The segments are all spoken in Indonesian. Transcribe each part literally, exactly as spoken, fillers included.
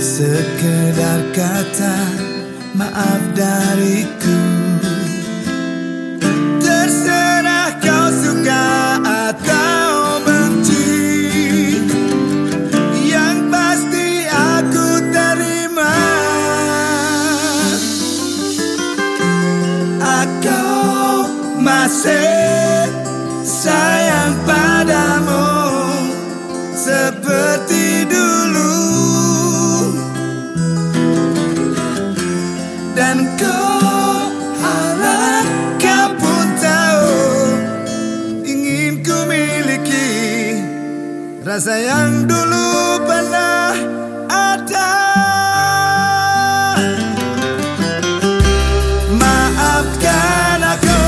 Sekedar kata maaf dariku. Terserah kau suka atau benci, yang pasti aku terima. Aku masih sayang padamu seperti dulu, dan kau harap kau pun tahu, ingin ku miliki rasa yang dulu pernah ada. Maafkan aku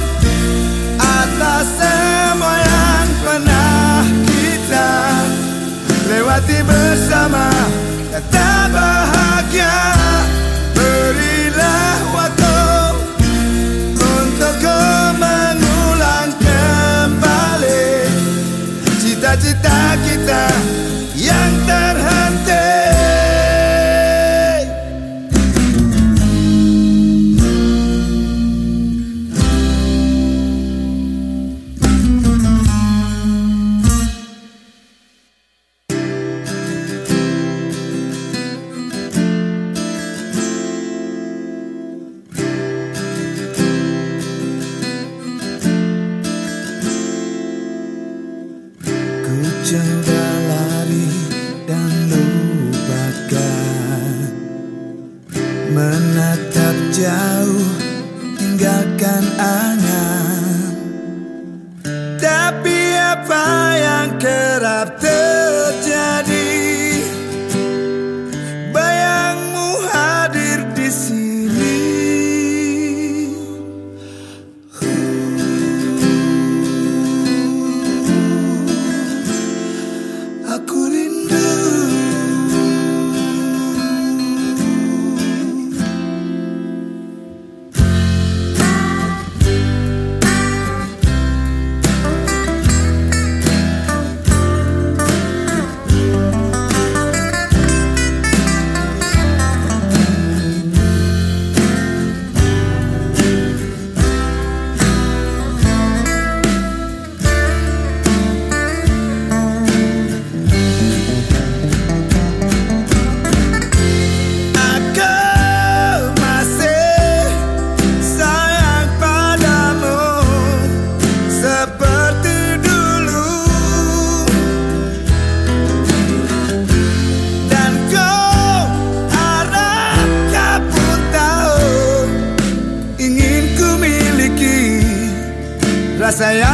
atas semua yang pernah kita lewati bersama, kata bahagia. Berilah waktu untuk kau mengulang kembali cita-cita kita yang terhenti. Coba lari dan lupakan, menatap jauh tinggalkan angan. Tapi apa yang kerap terjadi, bayangmu hadir di sini. Aku rindu. Rasa yang